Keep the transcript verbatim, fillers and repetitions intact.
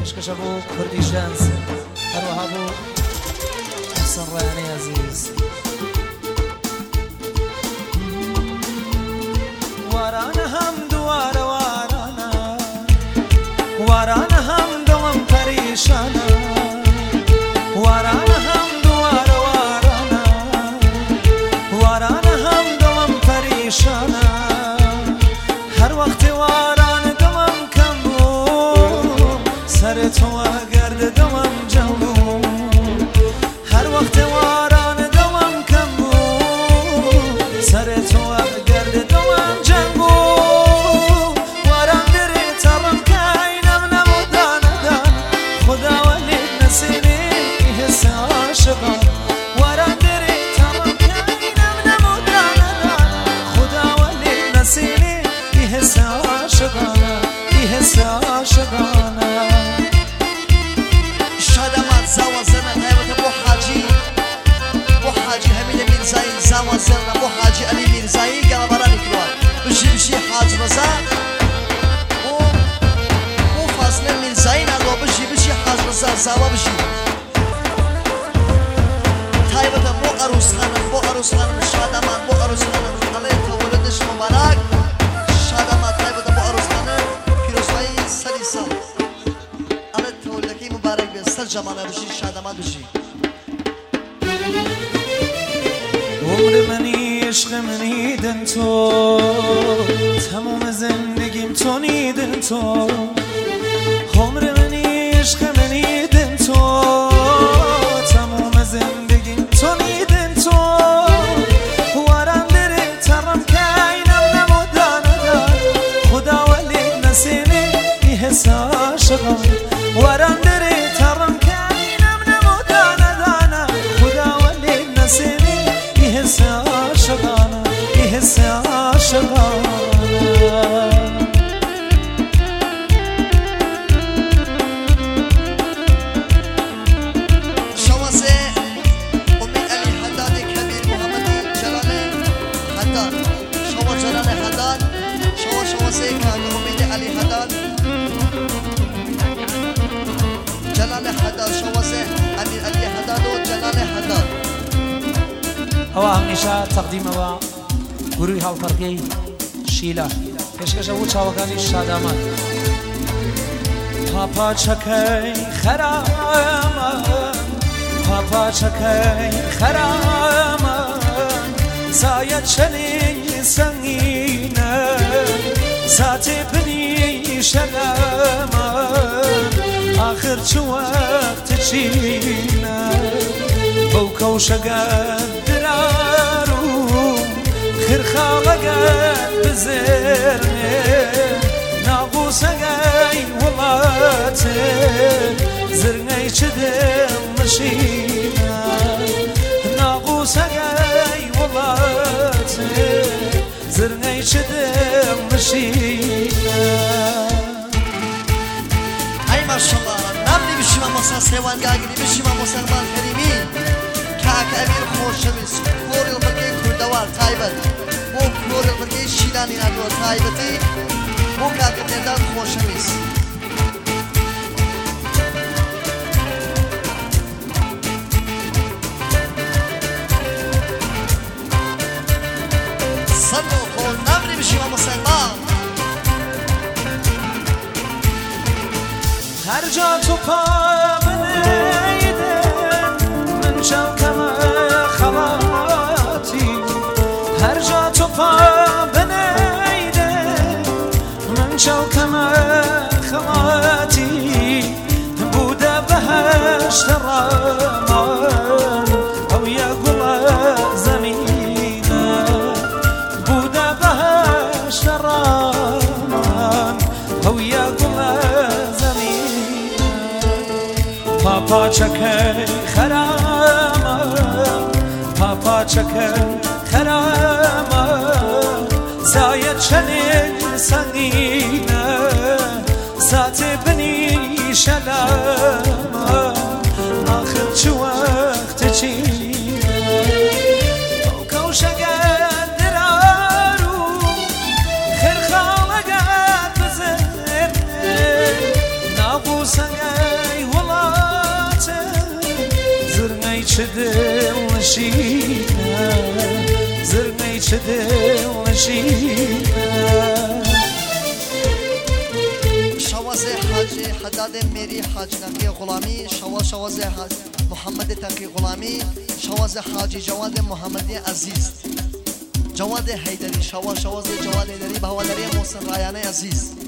پێشکەشە بۆ کوردی ژەنس هەروەها بۆ حەسەن ڕەیانی عەزیز وارانە هەم دووارە وارانە وارانە هەم دڵم پەریشانە وارانە هەم دووارە وارانە وارانە هەم دڵم پەریشانە هەر وەختێ وارانە دڵم کەم بوو سەرێ تۆوە گەردە دڵم جەم بوو هەر وەختێ وارانە دڵم کەم بوو سەرێ تۆوە گەردە دڵم جەم بوو واران دەرێ تەڕمکای نەم نەمودانەدان خوداوە لێت نەسێنێ هێستا عاشقان واران دەرێ تەڕمکای نەم نەمودانەدان خوداوە لێت نەسێنێ هێستا عاشقانە هێستا عاشقانە شادەمان زاوە زەرنە تایبەتە بۆ حاجی بۆ حاجی هەمینە میرزایی زاوە زەرنە بۆ حاجی ئەلی میرزایی گەڵەبەرانی کردووە بژی بژی حاج ڕەزا بۆ بۆ فازلە میرزایی نادووە بژی بژی حاج ڕەزا زاوە بژی تایبەتە بۆ ئەروسخانم بۆ ئەروسخانم شادەمان بۆ ئەروسخانم ئەڵێ تەوەلدش مبارەک شادەمان تایبەتە بۆ ئەروسخانم پیرۆزبایی سەری ساڵ ئەڵێ تەوەلدەکەی مبارەک بێت سەر جەمانە بژی شادەمان بژی عمر منی عشق منی دن تو تمام زندگیم تو نیدن تو عمر منی عشق منی دن تو تمام زندگیم تو نیدن تو وارم داره ترم کاینم نمودانه دار خدا ولی نسینه ای حس عاشقم وارم داره ترم کاینم نمودانه دانه خدا ولی نسینه حس عاشقانه حس عاشقانه شوازه امید علی حداد کبیر محمد جلال حداد شوا جلال حداد شوا شوازه کان امید علی حداد جلال حداد شوازه امیر علی حداد و جلال حداد ئەوە هەمیشە تەقدیمەوە گروهی هەڵپەڕگەی شیلە پێشکەشە بۆ چاوەکانی شادامان پاپاچەکەی خەرامە پاپاچەکەی خەرامە زایە چەنێی سەنگینە زاتێ پنی شەلەمە ئاخر چ وەختە چینە بەو کەوشەگەن خرخاڵەگەت بزێرنێ ناغوسەگەی وڵاتێ زرنگەی چ دێم مشینە ناغوسەگەی وڵاتێ زرنگەی چ دێم مشینە ئەی ماشەڵڵا نامنی بشیمە مۆسا سێوانگاگری بشیمە مۆسەلمان کەریمی کاکە ئەمیر خۆشەویست کۆڕێڵ بەرگەی کوردەوار تایبەت بۆ کۆڕێڵ بەرگەی شیلانی نردووە تایبەتی بۆ کاکە مێرداد خۆشەویست سەد و خۆ نامنی بشیمە مۆسەلمان هەر جا تو پا بنێیدن من چاوکەمە خەڵاتی هەر جا تو پا بنێیدن من چاوکەمە خەڵاتی بوودە بەهەشتە ڕامان ئەو یە گوڵە زەمینە بوودە بەهەشتە ڕامان ئەو یە گوڵە پاپاچەکەی خەرامە پاپاچەکەی خەرامە زایە چەنێک سەنگینە زاتێ بنی شەلەمە ئاخر چ وەختە چینە ئەو کەوشەگەن درار و خرخاڵەگەن بزێنێ ناغوسەگەن چه دل نشینه زرنی چه دل نشینه شواز حاجی حداد میری حاج نقی غلامی شواز شواز حاج محمد تقی غلامی شواز حاجی جواد محمدی عزیز جواد حیدری شواز شواز جواد حیدری بهواداری محسن رایانه عزیز